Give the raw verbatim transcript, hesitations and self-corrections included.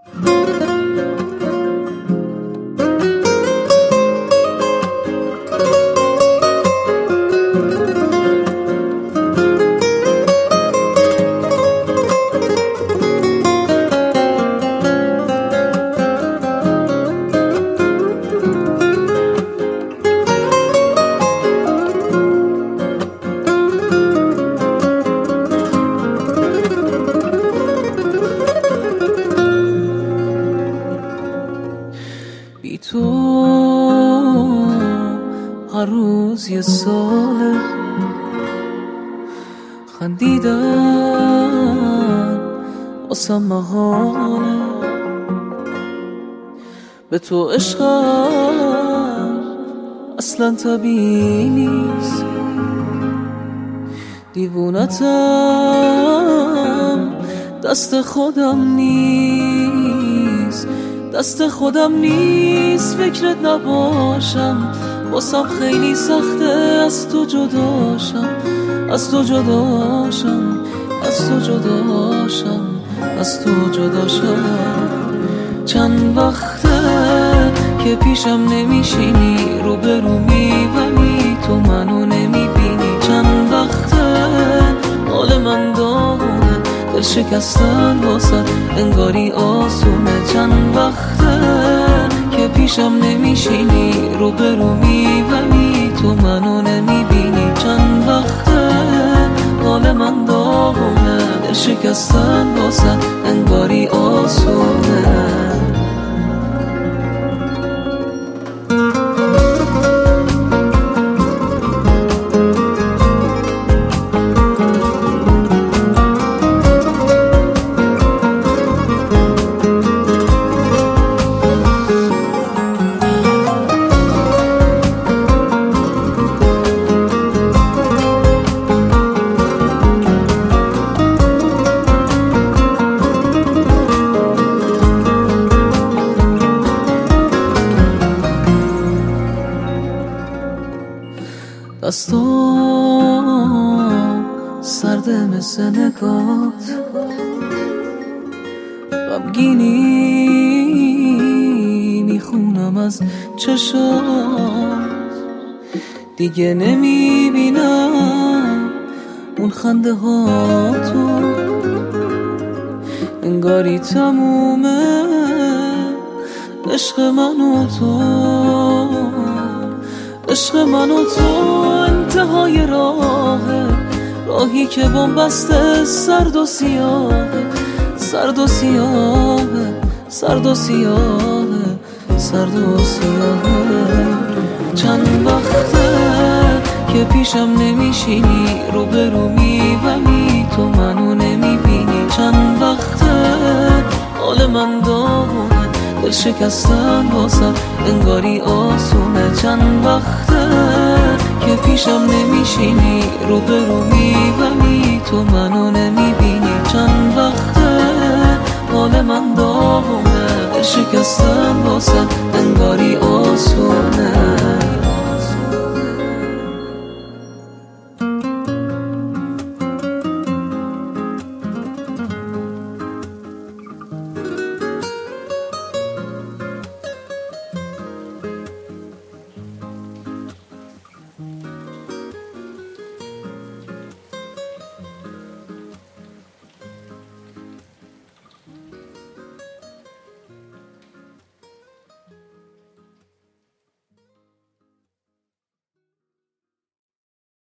بی تو هر روز یه ساله، خندیدن واسم محاله. به تو عشقم اصلا طبیعی نیست، دیوونتم دست خودم نیست، دست خودم نیست. فکرت نباشم واسم خیلی سخته، از تو جداشم، از تو جداشم، از تو جداشم، از تو جداشم. چند وقته که پیشم نمیشینی، رو به رو میبینی تو منو نمیبینی. چند وقته حال من داغونه، دل شکستن واسه انگاری آسونه. چند وقته که پیشم نمیشینی، رو به رو میبینی تو منو نمیبینی. چند وقته حال من داغونه، دل شکستن واسه انگاری آسونه. دستام سرده مثل نگات، غمگینی میخونم از چشات. دیگه نمیبینم اون خنده ها تو، انگاری تمومه عشق من و تو. عشق من و تو انتهای راهه، راهی که بن‌بسته سرد و سیاهه، سرد و سیاهه، سرد و سیاهه، سرد و سیاهه. چند وقته که پیشم نمیشینی، رو به رو میبینی تو منو نمیبینی. چند وقته حال من داغونه، دل شکستن واسه انگاری آسونه. چند وقته که پیشم نمیشینی، رو به رو میبینی تو منو نمیبینی. چند وقته حال من داغونه، دل شکستن واسه انگاری آسونه.